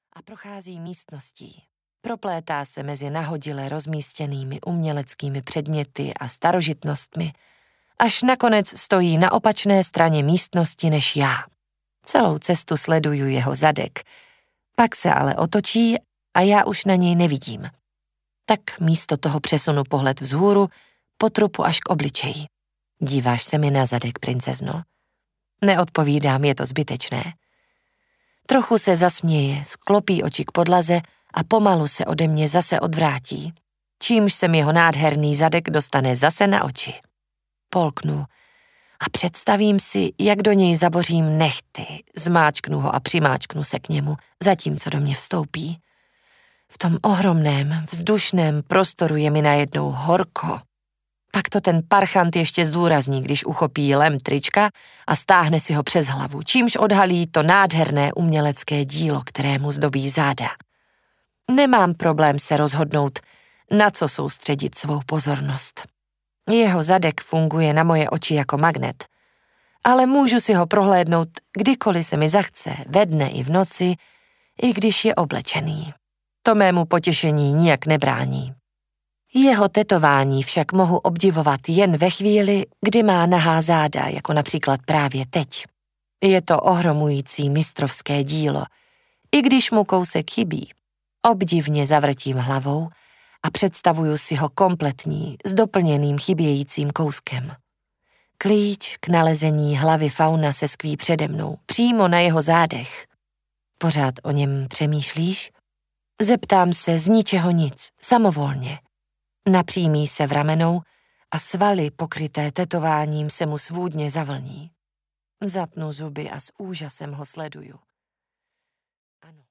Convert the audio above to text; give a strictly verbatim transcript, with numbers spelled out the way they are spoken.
a prochází místností. Proplétá se mezi nahodile rozmístěnými uměleckými předměty a starožitnostmi, až nakonec stojí na opačné straně místnosti než já. Celou cestu sleduju jeho zadek, pak se ale otočí a já už na něj nevidím. Tak místo toho přesunu pohled vzhůru, po trupu až k obličeji. Díváš se mi na zadek, princezno? Neodpovídám, je to zbytečné. Trochu se zasměje, sklopí oči k podlaze a pomalu se ode mě zase odvrátí, čímž se mi jeho nádherný zadek dostane zase na oči. Polknu a představím si, jak do něj zabořím nehty, zmáčknu ho a přimáčknu se k němu, zatímco do mě vstoupí. V tom ohromném, vzdušném prostoru je mi najednou horko. Pak to ten parchant ještě zdůrazní, když uchopí lem trička a stáhne si ho přes hlavu, čímž odhalí to nádherné umělecké dílo, kterému zdobí záda. Nemám problém se rozhodnout, na co soustředit svou pozornost. Jeho zadek funguje na moje oči jako magnet, ale můžu si ho prohlédnout, kdykoliv se mi zachce, ve dne i v noci, i když je oblečený. To mému potěšení nijak nebrání. Jeho tetování však mohu obdivovat jen ve chvíli, kdy má nahá záda, jako například právě teď. Je to ohromující mistrovské dílo, i když mu kousek chybí. Obdivně zavrtím hlavou a představuju si ho kompletní, s doplněným chybějícím kouskem. Klíč k nalezení hlavy fauna se skví přede mnou, přímo na jeho zádech. Pořád o něm přemýšlíš? Zeptám se z ničeho nic, samovolně. Napřímí se v ramenou a svaly pokryté tetováním se mu svůdně zavlní. Zatnu zuby a s úžasem ho sleduju.